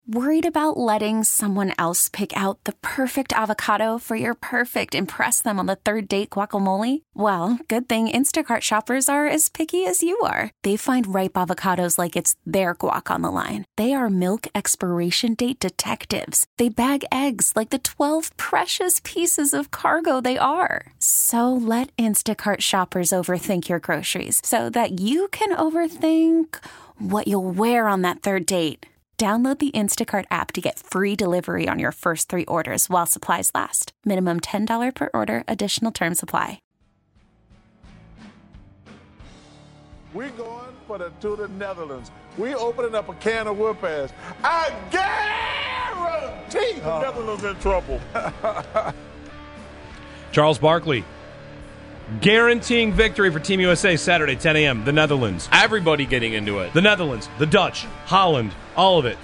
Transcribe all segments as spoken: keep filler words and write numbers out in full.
Worried about letting someone else pick out the perfect avocado for your perfect impress them on the third date guacamole? Well, good thing Instacart shoppers are as picky as you are. They find ripe avocados like it's their guac on the line. They are milk expiration date detectives. They bag eggs like the twelve precious pieces of cargo they are. So let Instacart shoppers overthink your groceries so that you can overthink what you'll wear on that third date. Download the Instacart app to get free delivery on your first three orders while supplies last. Minimum ten dollars per order. Additional terms apply. We're going for the, to the Netherlands. We're opening up a can of whoop ass. I guarantee the uh. Netherlands in trouble. Charles Barkley guaranteeing victory for Team U S A Saturday, ten a.m. The Netherlands. Everybody getting into it. The Netherlands, the Dutch, Holland, all of it.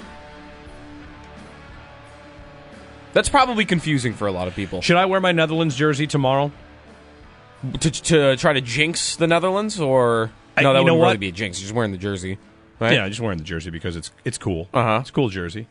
That's probably confusing for a lot of people. Should I wear my Netherlands jersey tomorrow? To, to try to jinx the Netherlands? Or I, no, that wouldn't really what? be a jinx. You're just wearing the jersey. Right? Yeah, just wearing the jersey because it's it's cool. Uh-huh. It's a cool jersey.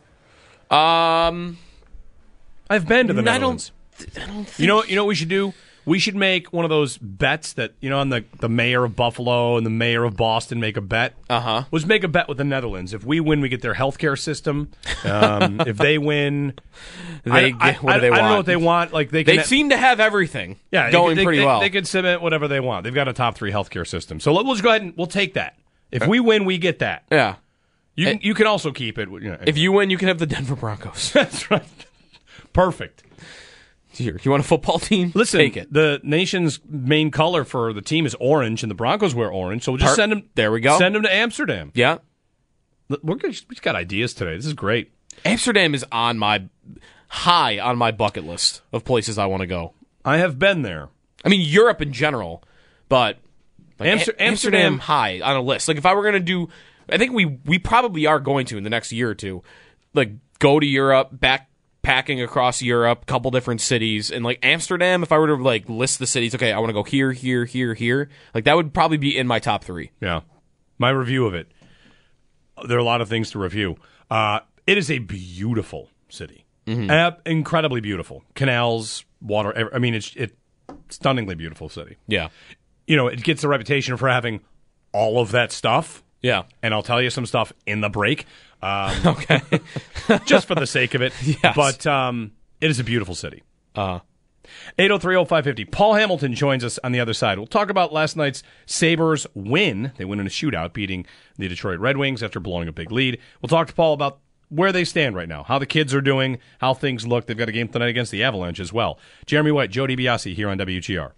Um, I've been to the I Netherlands. Don't, I don't think... You know, you know what we should do? We should make one of those bets that, you know, on the, the mayor of Buffalo and the mayor of Boston make a bet. Uh-huh. Let's make a bet with the Netherlands. If we win, we get their healthcare system. Um, if they win, they I, get, I, what do they I, want? I don't know what they want. Like they can, they seem to have everything yeah, going they, pretty they, well. They, they can submit whatever they want. They've got a top three healthcare system. So let, let's go ahead and we'll take that. If we win, we get that. Yeah. You can, it, you can also keep it. You know, if you win, you can have the Denver Broncos. That's right. Perfect. Here, you want a football team? Listen, take it. The nation's main color for the team is orange, and the Broncos wear orange. So we'll just Part, send them. There we go. Send them to Amsterdam. Yeah, we're good. We've got ideas today. This is great. Amsterdam is on my high on my bucket list of places I want to go. I have been there. I mean, Europe in general, but like Amster- a- Amsterdam, Amsterdam high on a list. Like if I were going to do, I think we we probably are going to in the next year or two, like go to Europe, back. Packing across Europe, couple different cities, and like Amsterdam, if I were to like list the cities, okay, I want to go here, here, here, here, like that would probably be in my top three. Yeah. My review of it. There are a lot of things to review. Uh, it is a beautiful city. Mm-hmm. Uh, incredibly beautiful. Canals, water. I mean, it's it stunningly beautiful city. Yeah. You know, it gets a reputation for having all of that stuff. Yeah. And I'll tell you some stuff in the break. Um, okay. just for the sake of it. Yes. But um, it is a beautiful city. Uh, eight oh three oh five fifty. Paul Hamilton joins us on the other side. We'll talk about last night's Sabres win. They win in a shootout, beating the Detroit Red Wings after blowing a big lead. We'll talk to Paul about where they stand right now, how the kids are doing, how things look. They've got a game tonight against the Avalanche as well. Jeremy White, Joe DiBiase here on W G R.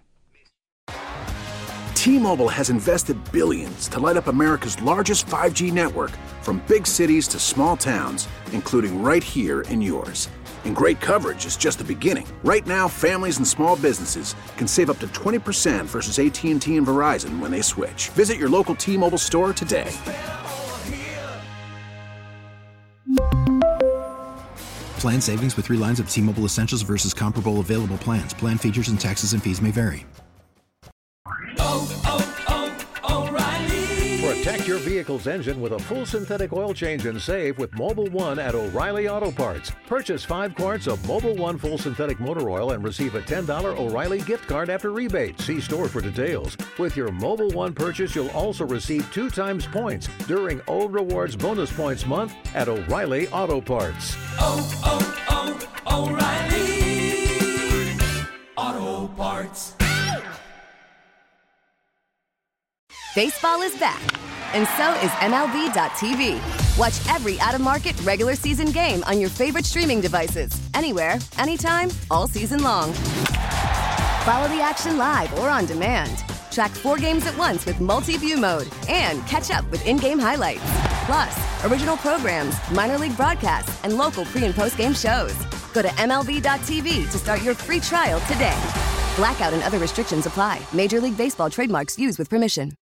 T-Mobile has invested billions to light up America's largest five G network, from big cities to small towns, including right here in yours. And great coverage is just the beginning. Right now, families and small businesses can save up to twenty percent versus A T and T and Verizon when they switch. Visit your local T-Mobile store today. Plan savings with three lines of T-Mobile Essentials versus comparable available plans. Plan features and taxes and fees may vary. Oh, oh, oh, O'Reilly. Protect your vehicle's engine with a full synthetic oil change and save with Mobil one at O'Reilly Auto Parts. Purchase five quarts of Mobil one full synthetic motor oil and receive a ten dollars O'Reilly gift card after rebate. See store for details. With your Mobil one purchase, you'll also receive two times points during O Rewards Bonus Points Month at O'Reilly Auto Parts. Oh, oh, oh, O'Reilly Auto Parts. Baseball is back, and so is M L B dot T V. Watch every out-of-market regular season game on your favorite streaming devices, anywhere, anytime, all season long. Follow the action live or on demand. Track four games at once with multi-view mode and catch up with in-game highlights. Plus, original programs, minor league broadcasts, and local pre- and post-game shows. Go to M L B dot T V to start your free trial today. Blackout and other restrictions apply. Major League Baseball trademarks used with permission.